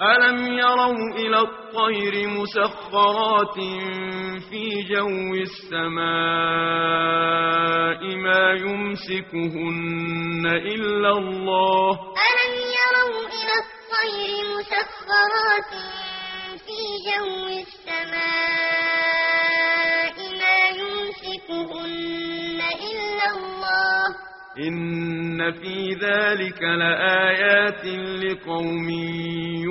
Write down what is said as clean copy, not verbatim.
ألم يروا إلى الطير مسخرات في جو السماء ما يمسكهن إلا الله ألم يروا إلى الطير مسخرات في جو السماء ما يمسكهن إلا الله إن في ذلك لآيات لقوم